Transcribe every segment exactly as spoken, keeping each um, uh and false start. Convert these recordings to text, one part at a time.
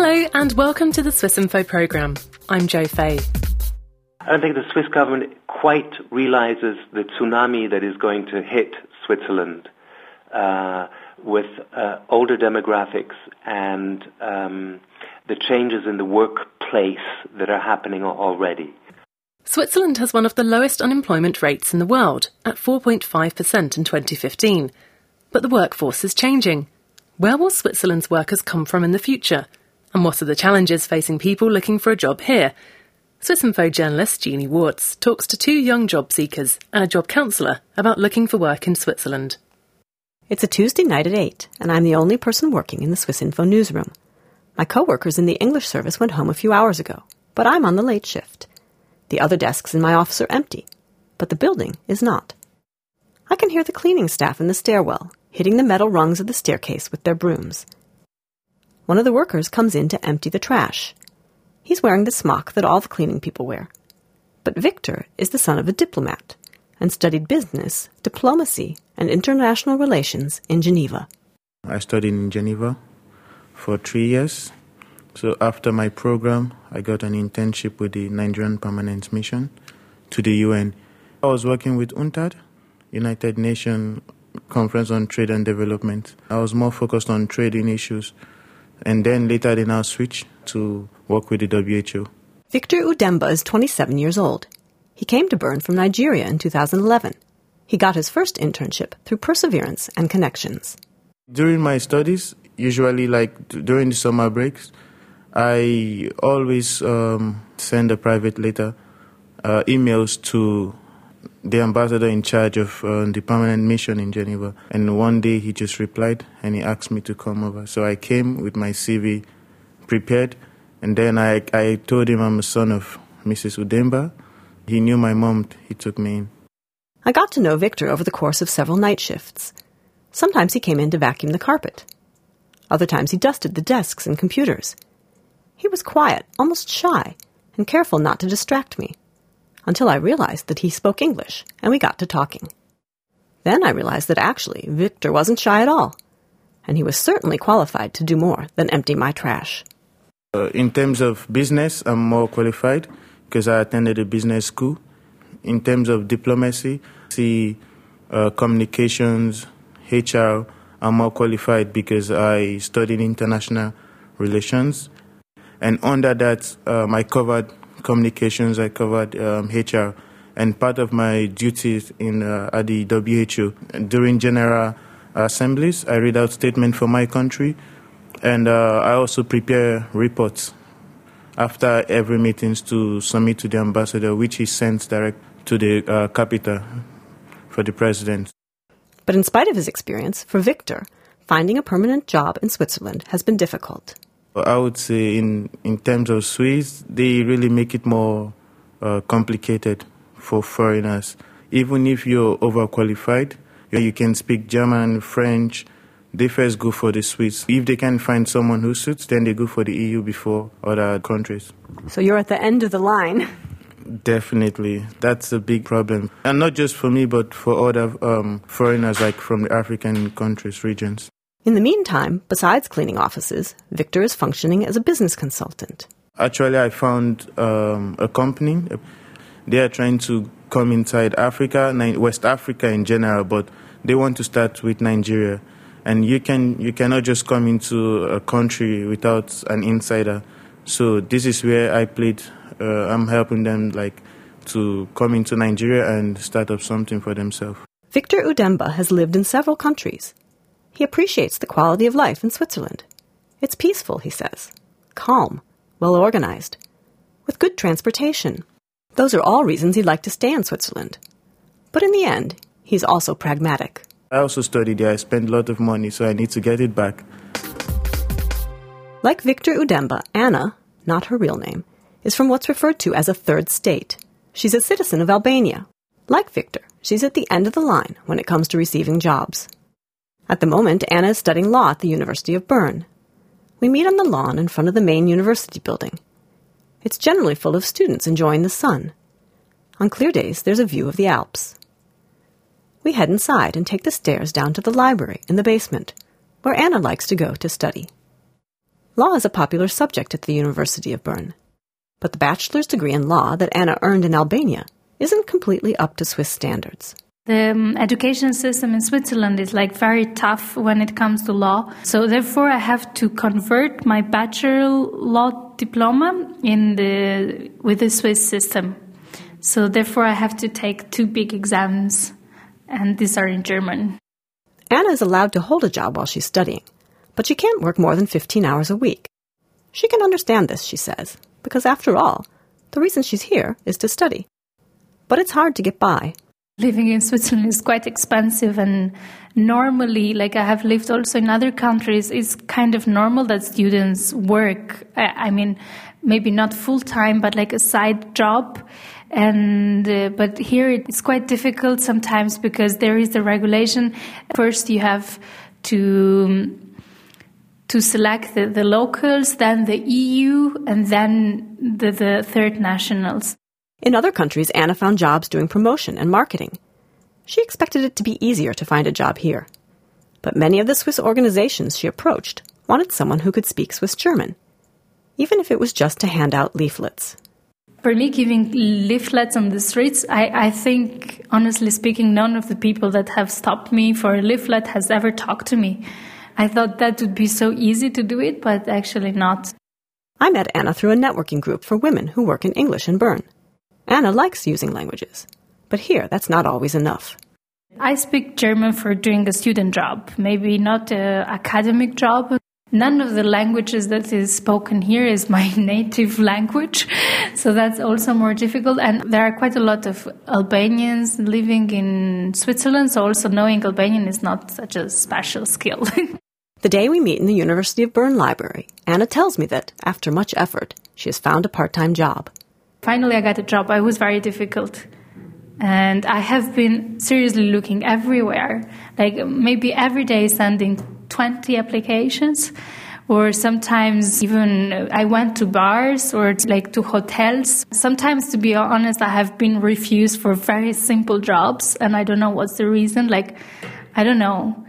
Hello and welcome to the Swiss Info programme. I'm Jo Fay. I don't think the Swiss government quite realizes the tsunami that is going to hit Switzerland uh, with uh, older demographics and um, the changes in the workplace that are happening already. Switzerland has one of the lowest unemployment rates in the world, at four point five percent in twenty fifteen. But the workforce is changing. Where will Switzerland's workers come from in the future? And what are the challenges facing people looking for a job here? Swiss Info journalist Jeannie Wartz talks to two young job seekers and a job counsellor about looking for work in Switzerland. It's a Tuesday night at eight, and I'm the only person working in the Swiss Info newsroom. My co-workers in the English service went home a few hours ago, but I'm on the late shift. The other desks in my office are empty, but the building is not. I can hear the cleaning staff in the stairwell, hitting the metal rungs of the staircase with their brooms. One of the workers comes in to empty the trash. He's wearing the smock that all the cleaning people wear. But Victor is the son of a diplomat and studied business, diplomacy, and international relations in Geneva. I studied in Geneva for three years. So after my program, I got an internship with the Nigerian Permanent Mission to the U N. I was working with UNCTAD, United Nations Conference on Trade and Development. I was more focused on trading issues. And then later they now switched to work with the W H O. Victor Udemba is twenty-seven years old. He came to Bern from Nigeria in two thousand eleven. He got his first internship through perseverance and connections. During my studies, usually like during the summer breaks, I always um, send a private letter, uh, emails to the ambassador in charge of uh, the permanent mission in Geneva. And one day he just replied and he asked me to come over. So I came with my C V prepared. And then I, I told him I'm a son of Missus Udemba. He knew my mom. He took me in. I got to know Victor over the course of several night shifts. Sometimes he came in to vacuum the carpet. Other times he dusted the desks and computers. He was quiet, almost shy, and careful not to distract me, until I realized that he spoke English, and we got to talking. Then I realized that actually Victor wasn't shy at all, and he was certainly qualified to do more than empty my trash. Uh, in terms of business, I'm more qualified because I attended a business school. In terms of diplomacy, see, uh, communications, H R, I'm more qualified because I studied international relations. And under that, um, I covered communications, I covered um, H R, and part of my duties in uh, at the W H O. During general assemblies, I read out statements for my country, and uh, I also prepare reports after every meetings to submit to the ambassador, which he sends direct to the uh, capital for the president. But in spite of his experience, for Victor, finding a permanent job in Switzerland has been difficult. I would say in, in terms of Swiss, they really make it more uh, complicated for foreigners. Even if you're overqualified, you can speak German, French, they first go for the Swiss. If they can find someone who suits, then they go for the E U before other countries. So you're at the end of the line. Definitely. That's a big problem. And not just for me, but for other um, foreigners like from the African countries, regions. In the meantime, besides cleaning offices, Victor is functioning as a business consultant. Actually, I found um, a company. They are trying to come inside Africa, West Africa in general, but they want to start with Nigeria. And you can you cannot just come into a country without an insider. So this is where I played. Uh, I'm helping them like to come into Nigeria and start up something for themselves. Victor Udemba has lived in several countries. He appreciates the quality of life in Switzerland. It's peaceful, he says, calm, well-organized, with good transportation. Those are all reasons he'd like to stay in Switzerland. But in the end, he's also pragmatic. I also studied there. I spent a lot of money, so I need to get it back. Like Victor Udemba, Anna, not her real name, is from what's referred to as a third state. She's a citizen of Albania. Like Victor, she's at the end of the line when it comes to receiving jobs. At the moment, Anna is studying law at the University of Bern. We meet on the lawn in front of the main university building. It's generally full of students enjoying the sun. On clear days, there's a view of the Alps. We head inside and take the stairs down to the library in the basement, where Anna likes to go to study. Law is a popular subject at the University of Bern. But the bachelor's degree in law that Anna earned in Albania isn't completely up to Swiss standards. The um, education system in Switzerland is like very tough when it comes to law. So therefore I have to convert my bachelor law diploma in the with the Swiss system. So therefore I have to take two big exams, and these are in German. Anna is allowed to hold a job while she's studying, but she can't work more than fifteen hours a week. She can understand this, she says, because after all, the reason she's here is to study. But it's hard to get by. Living in Switzerland is quite expensive, and normally, like I have lived also in other countries, it's kind of normal that students work. I, I mean, maybe not full time, but like a side job. And uh, but here it's quite difficult sometimes because there is the regulation. First, you have to to select the, the locals, then the E U, and then the, the third nationals. In other countries, Anna found jobs doing promotion and marketing. She expected it to be easier to find a job here. But many of the Swiss organizations she approached wanted someone who could speak Swiss German, even if it was just to hand out leaflets. For me, giving leaflets on the streets, I, I think, honestly speaking, none of the people that have stopped me for a leaflet has ever talked to me. I thought that would be so easy to do it, but actually not. I met Anna through a networking group for women who work in English in Bern. Anna likes using languages, but here that's not always enough. I speak German for doing a student job, maybe not an academic job. None of the languages that is spoken here is my native language, so that's also more difficult. And there are quite a lot of Albanians living in Switzerland, so also knowing Albanian is not such a special skill. The day we meet in the University of Bern library, Anna tells me that, after much effort, she has found a part-time job. Finally, I got a job. It was very difficult. And I have been seriously looking everywhere, like maybe every day sending twenty applications, or sometimes even I went to bars or like to hotels. Sometimes, to be honest, I have been refused for very simple jobs, and I don't know what's the reason. Like, I don't know,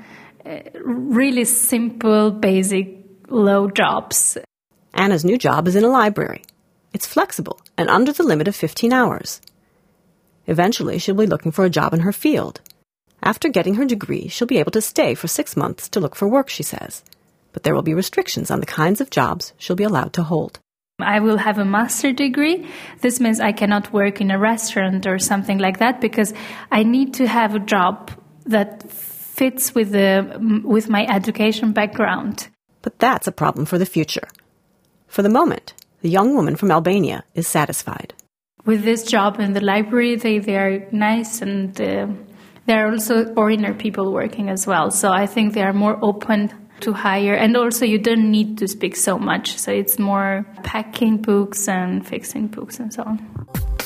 really simple, basic, low jobs. Anna's new job is in a library. It's flexible and under the limit of fifteen hours. Eventually, she'll be looking for a job in her field. After getting her degree, she'll be able to stay for six months to look for work, she says. But there will be restrictions on the kinds of jobs she'll be allowed to hold. I will have a master's degree. This means I cannot work in a restaurant or something like that because I need to have a job that fits with the with my education background. But that's a problem for the future. For the moment, the young woman from Albania is satisfied. With this job in the library, they, they are nice, and uh, there are also foreigner people working as well. So I think they are more open to hire. And also you don't need to speak so much. So it's more packing books and fixing books and so on.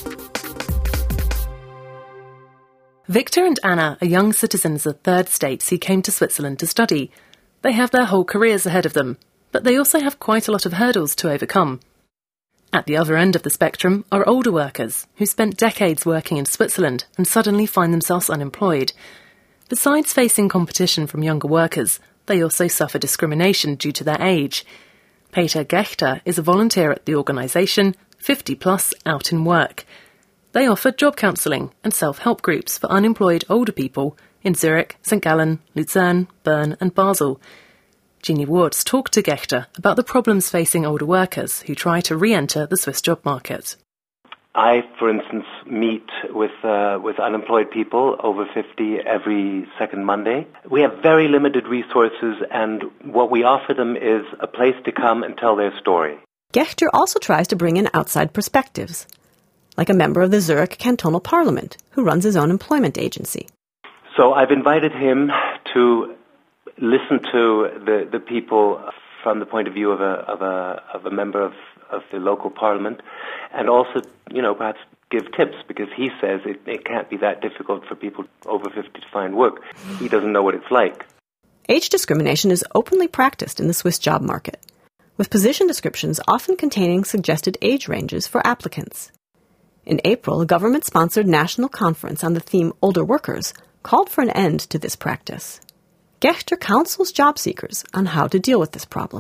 Victor and Anna are young citizens of third states who came to Switzerland to study. They have their whole careers ahead of them, but they also have quite a lot of hurdles to overcome. At the other end of the spectrum are older workers who spent decades working in Switzerland and suddenly find themselves unemployed. Besides facing competition from younger workers, they also suffer discrimination due to their age. Peter Gechter is a volunteer at the organisation fifty plus Out in Work. They offer job counselling and self-help groups for unemployed older people in Zurich, Saint Gallen, Luzern, Bern and Basel. Jeannie Wards talked to Gechter about the problems facing older workers who try to re-enter the Swiss job market. I, for instance, meet with uh, with unemployed people over fifty every second Monday. We have very limited resources, and what we offer them is a place to come and tell their story. Gechter also tries to bring in outside perspectives, like a member of the Zurich Cantonal Parliament who runs his own employment agency. So I've invited him to listen to the, the people from the point of view of a of a of a member of, of the local parliament, and also, you know, perhaps give tips, because he says it, it can't be that difficult for people over fifty to find work. He doesn't know what it's like. Age discrimination is openly practiced in the Swiss job market, with position descriptions often containing suggested age ranges for applicants. In April, a government-sponsored national conference on the theme Older Workers called for an end to this practice. Gechter counsels job seekers on how to deal with this problem.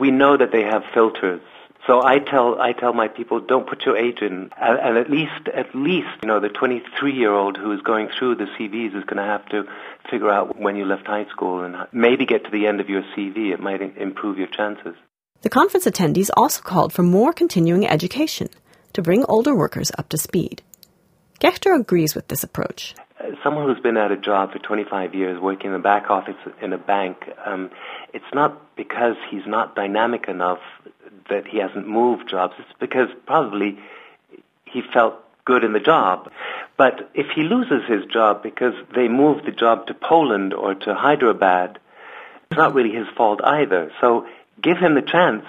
we know that they have filters. So I tell I tell my people, don't put your age in, and, and at least at least you know the twenty-three-year-old who is going through the C Vs is going to have to figure out when you left high school and maybe get to the end of your C V. It might improve your chances. The conference attendees also called for more continuing education to bring older workers up to speed. Gechter agrees with this approach. Someone who's been at a job for twenty-five years, working in the back office in a bank, um, it's not because he's not dynamic enough that he hasn't moved jobs. It's because probably he felt good in the job. But if he loses his job because they moved the job to Poland or to Hyderabad, it's not really his fault either. So give him the chance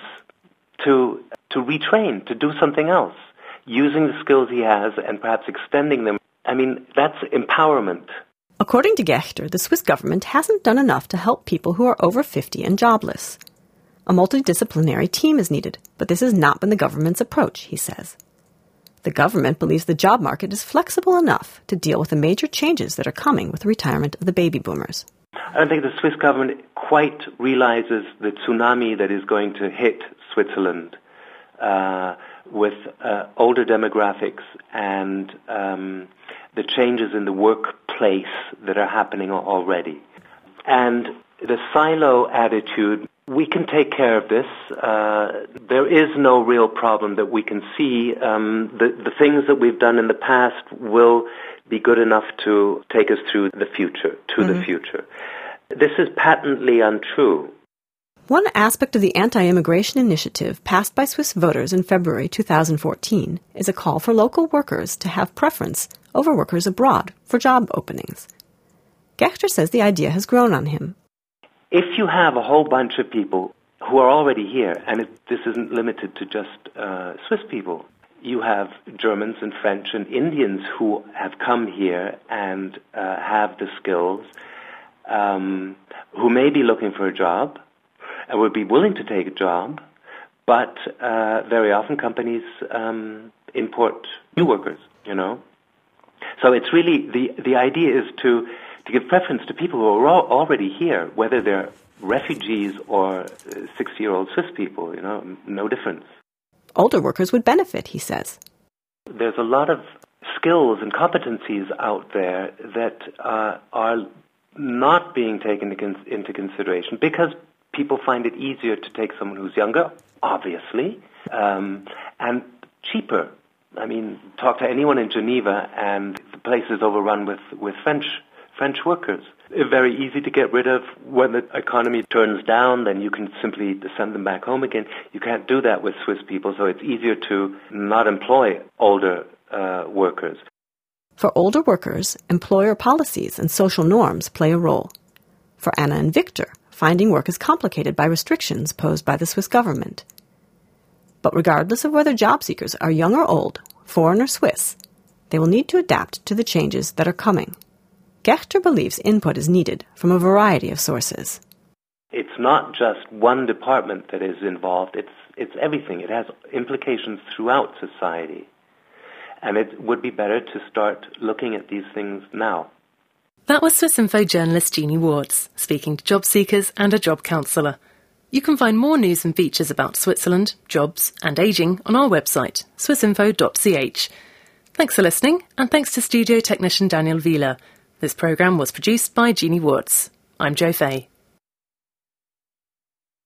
to to retrain, to do something else, using the skills he has and perhaps extending them. I mean, that's empowerment. According to Gechter, the Swiss government hasn't done enough to help people who are over fifty and jobless. A multidisciplinary team is needed, but this has not been the government's approach, he says. The government believes the job market is flexible enough to deal with the major changes that are coming with the retirement of the baby boomers. I don't think the Swiss government quite realizes the tsunami that is going to hit Switzerland uh, with uh, older demographics and um, the changes in the workplace that are happening already. And the silo attitude, we can take care of this. Uh, there is no real problem that we can see. Um, the, the things that we've done in the past will be good enough to take us through the future, to mm-hmm. the future. This is patently untrue. One aspect of the anti-immigration initiative passed by Swiss voters in February two thousand fourteen is a call for local workers to have preference over workers abroad for job openings. Gechter says the idea has grown on him. If you have a whole bunch of people who are already here, and it, this isn't limited to just uh, Swiss people, you have Germans and French and Indians who have come here and uh, have the skills, um, who may be looking for a job and would be willing to take a job, but uh, very often companies um, import new workers, you know. So it's really, the, the idea is to to give preference to people who are already here, whether they're refugees or sixty-year-old Swiss people, you know, no difference. Older workers would benefit, he says. There's a lot of skills and competencies out there that uh, are not being taken into consideration because people find it easier to take someone who's younger, obviously, um, and cheaper. I mean, talk to anyone in Geneva and the place is overrun with, with French French workers. It's very easy to get rid of. When the economy turns down, then you can simply send them back home again. You can't do that with Swiss people, so it's easier to not employ older uh, workers. For older workers, employer policies and social norms play a role. For Anna and Victor, finding work is complicated by restrictions posed by the Swiss government. But regardless of whether job seekers are young or old, foreign or Swiss, they will need to adapt to the changes that are coming. Gechter believes input is needed from a variety of sources. It's not just one department that is involved. It's it's everything. It has implications throughout society. And it would be better to start looking at these things now. That was Swissinfo journalist Jeannie Wards, speaking to job seekers and a job counsellor. You can find more news and features about Switzerland, jobs and ageing on our website, swissinfo dot c h. Thanks for listening, and thanks to studio technician Daniel Wieler. This programme was produced by Jeannie Wards. I'm Jo Fay.